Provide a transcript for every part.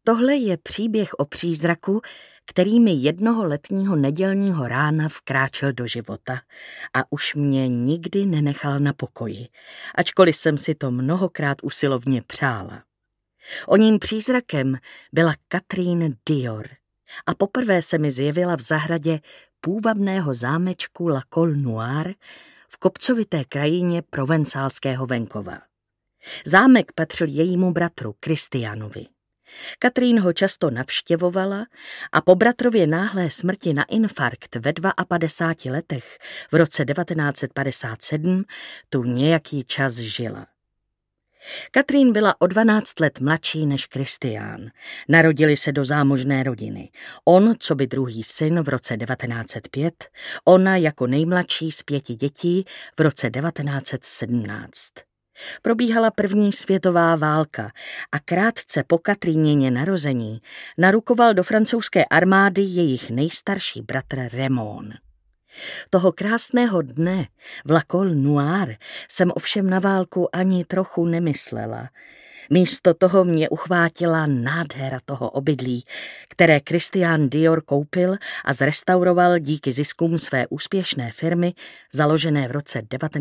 Tohle je příběh o přízraku, který mi jednoho letního nedělního rána vkráčel do života a už mě nikdy nenechal na pokoji, ačkoliv jsem si to mnohokrát usilovně přála. Oním přízrakem byla Catherine Dior a poprvé se mi zjevila v zahradě půvabného zámečku La Colle Noire v kopcovité krajině provencálského venkova. Zámek patřil jejímu bratru Christianovi. Catherine ho často navštěvovala a po bratrově náhlé smrti na infarkt ve 52 letech v roce 1957 tu nějaký čas žila. Catherine byla o 12 let mladší než Christian. Narodili se do zámožné rodiny. On, coby druhý syn v roce 1905, ona jako nejmladší z 5 dětí v roce 1917. Probíhala první světová válka a krátce po Katriněně narození narukoval do francouzské armády jejich nejstarší bratr Raymond. Toho krásného dne v La Colle Noire jsem ovšem na válku ani trochu nemyslela. Místo toho mě uchvátila nádhera toho obydlí, které Christian Dior koupil a zrestauroval díky ziskům své úspěšné firmy, založené v roce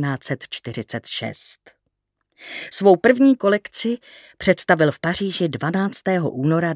1946. Svou první kolekci představil v Paříži 12. února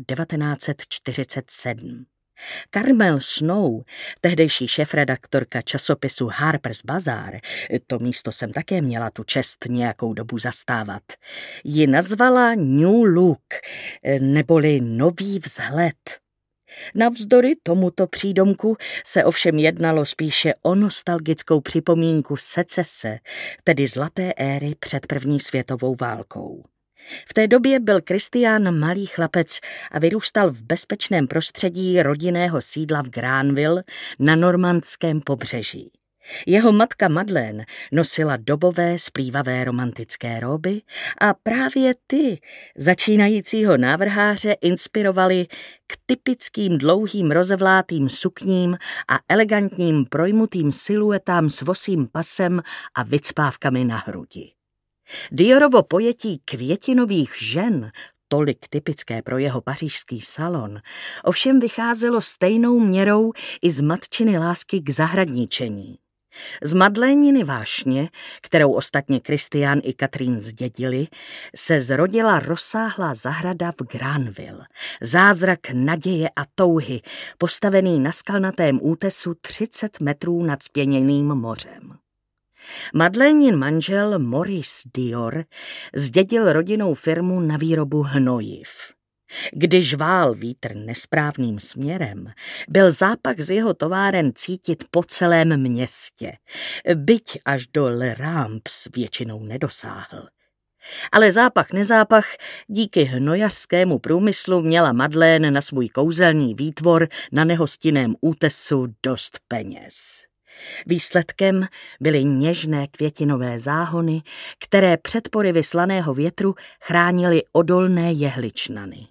1947. Carmel Snow, tehdejší šéfredaktorka časopisu Harper's Bazaar, to místo jsem také měla tu čest nějakou dobu zastávat, ji nazvala New Look, neboli nový vzhled. Navzdory tomuto přídomku se ovšem jednalo spíše o nostalgickou připomínku secese, tedy zlaté éry před první světovou válkou. V té době byl Christian malý chlapec a vyrůstal v bezpečném prostředí rodinného sídla v Granville na normandském pobřeží. Jeho matka Madeleine nosila dobové splývavé romantické róby a právě ty začínajícího návrháře inspirovaly k typickým dlouhým rozevlátým sukním a elegantním projmutým siluetám s vosím pasem a vycpávkami na hrudi. Diorovo pojetí květinových žen, tolik typické pro jeho pařížský salon, ovšem vycházelo stejnou měrou i z matčiny lásky k zahradničení. Z Madléniny vášně, kterou ostatně Christian i Catherine zdědili, se zrodila rozsáhlá zahrada v Granville, zázrak naděje a touhy, postavený na skalnatém útesu 30 metrů nad spěněným mořem. Madlénin manžel Maurice Dior zdědil rodinnou firmu na výrobu hnojiv. Když vál vítr nesprávným směrem, byl zápach z jeho továren cítit po celém městě, byť až do Le Ramps většinou nedosáhl. Ale zápach nezápach, díky hnojařskému průmyslu měla Madeleine na svůj kouzelný výtvor na nehostinném útesu dost peněz. Výsledkem byly něžné květinové záhony, které před porivy slaného větru chránily odolné jehličnany.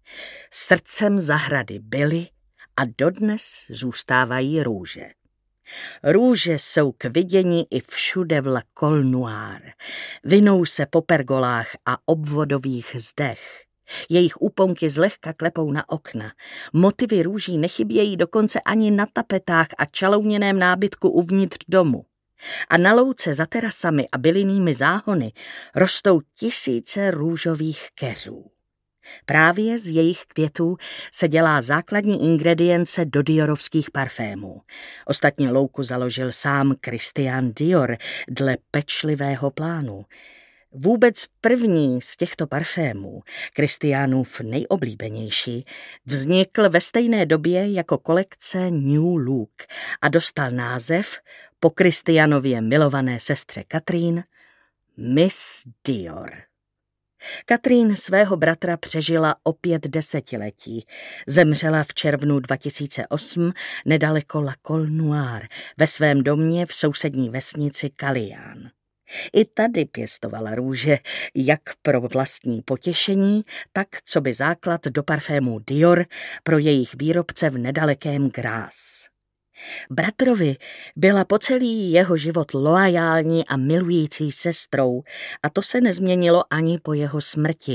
Srdcem zahrady byly a dodnes zůstávají růže. Růže jsou k vidění i všude v La Colle Noire. Vinou se po pergolách a obvodových zdech. Jejich úponky zlehka klepou na okna. Motivy růží nechybějí dokonce ani na tapetách a čalouněném nábytku uvnitř domu. A na louce za terasami a bylinnými záhony rostou tisíce růžových keřů. Právě z jejich květů se dělá základní ingredience do diorovských parfémů. Ostatně louku založil sám Christian Dior dle pečlivého plánu. Vůbec první z těchto parfémů, Christianův nejoblíbenější, vznikl ve stejné době jako kolekce New Look a dostal název po Christianově milované sestře Catherine Miss Dior. Catherine svého bratra přežila o 5 desetiletí. Zemřela v červnu 2008 nedaleko La Colle Noire ve svém domě v sousední vesnici Callian. I tady pěstovala růže, jak pro vlastní potěšení, tak coby základ do parfémů Dior pro jejich výrobce v nedalekém Grasse. Bratrovi byla po celý jeho život loajální a milující sestrou a to se nezměnilo ani po jeho smrti.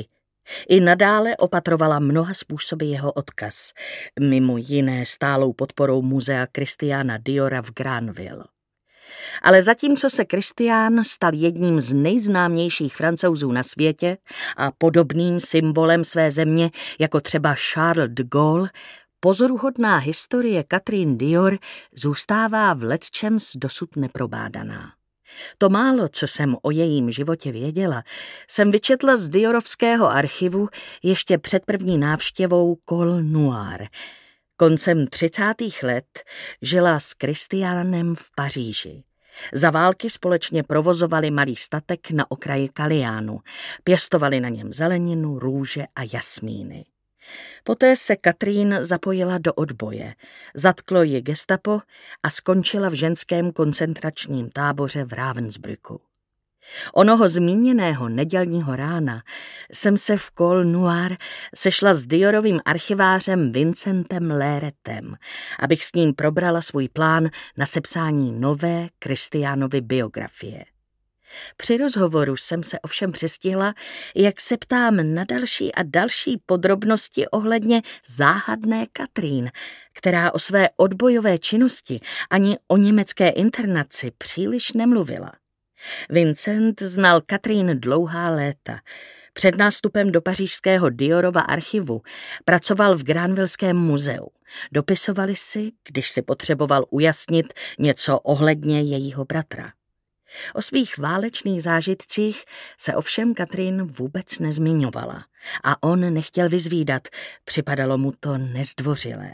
I nadále opatrovala mnoha způsoby jeho odkaz, mimo jiné stálou podporou muzea Christiana Diora v Granville. Ale zatímco se Christian stal jedním z nejznámějších Francouzů na světě a podobným symbolem své země jako třeba Charles de Gaulle, pozoruhodná historie Catherine Dior zůstává v lecčems dosud neprobádaná. To málo, co jsem o jejím životě věděla, jsem vyčetla z Diorovského archivu ještě před první návštěvou Col Noir. Koncem 30. let žila s Christianem v Paříži. Za války společně provozovali malý statek na okraji Kaliánu, pěstovali na něm zeleninu, růže a jasmíny. Poté se Catherine zapojila do odboje, zatklo ji gestapo a skončila v ženském koncentračním táboře v Ravensbrücku. Onoho zmíněného nedělního rána jsem se v Col Noir sešla s Diorovým archivářem Vincentem Léretem, abych s ním probrala svůj plán na sepsání nové Christianovy biografie. Při rozhovoru jsem se ovšem přistihla, jak se ptám na další a další podrobnosti ohledně záhadné Catherine, která o své odbojové činnosti ani o německé internaci příliš nemluvila. Vincent znal Catherine dlouhá léta. Před nástupem do pařížského Diorova archivu pracoval v Granvilleském muzeu. Dopisovali si, když si potřeboval ujasnit něco ohledně jejího bratra. O svých válečných zážitcích se ovšem Catherine vůbec nezmiňovala a on nechtěl vyzvídat, připadalo mu to nezdvořilé.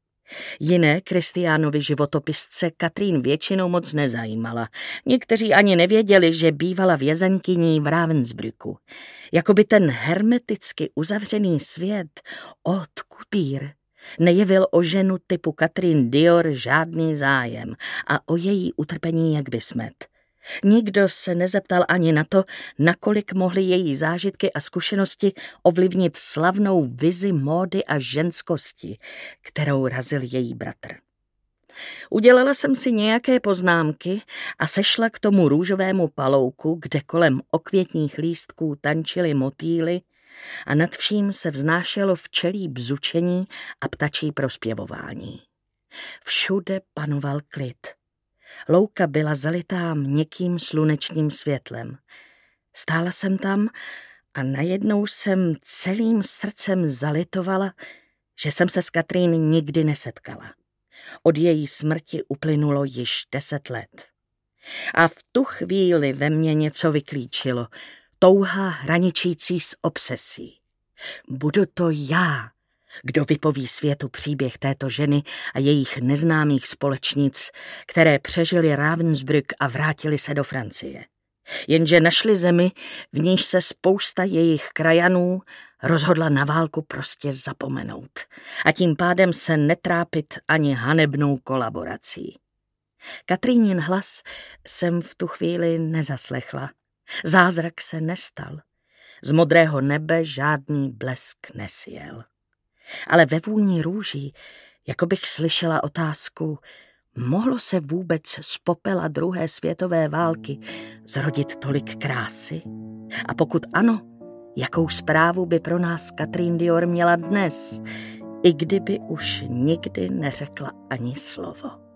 Jiné Christianovy životopisce Catherine většinou moc nezajímala. Někteří ani nevěděli, že bývala vězenkyní v Ravensbrücku. Jakoby ten hermeticky uzavřený svět od Couture nejevil o ženu typu Catherine Dior žádný zájem a o její utrpení jak by smet. Nikdo se nezeptal ani na to, nakolik mohly její zážitky a zkušenosti ovlivnit slavnou vizi módy a ženskosti, kterou razil její bratr. Udělala jsem si nějaké poznámky a sešla k tomu růžovému palouku, kde kolem okvětních lístků tančily motýly a nad vším se vznášelo včelí bzučení a ptačí prospěvování. Všude panoval klid. Louka byla zalitá měkkým slunečním světlem. Stála jsem tam a najednou jsem celým srdcem zalitovala, že jsem se s Catherine nikdy nesetkala. Od její smrti uplynulo již 10 let. A v tu chvíli ve mně něco vyklíčilo, touha hraničící s obsesí. Budu to já, kdo vypoví světu příběh této ženy a jejich neznámých společnic, které přežili Ravensbrück a vrátili se do Francie. Jenže našli zemi, v níž se spousta jejich krajanů rozhodla na válku prostě zapomenout a tím pádem se netrápit ani hanebnou kolaborací. Catherinein hlas jsem v tu chvíli nezaslechla. Zázrak se nestal. Z modrého nebe žádný blesk nesjel. Ale ve vůni růží, jako bych slyšela otázku, mohlo se vůbec z popela druhé světové války zrodit tolik krásy? A pokud ano, jakou zprávu by pro nás Catherine Dior měla dnes, i kdyby už nikdy neřekla ani slovo?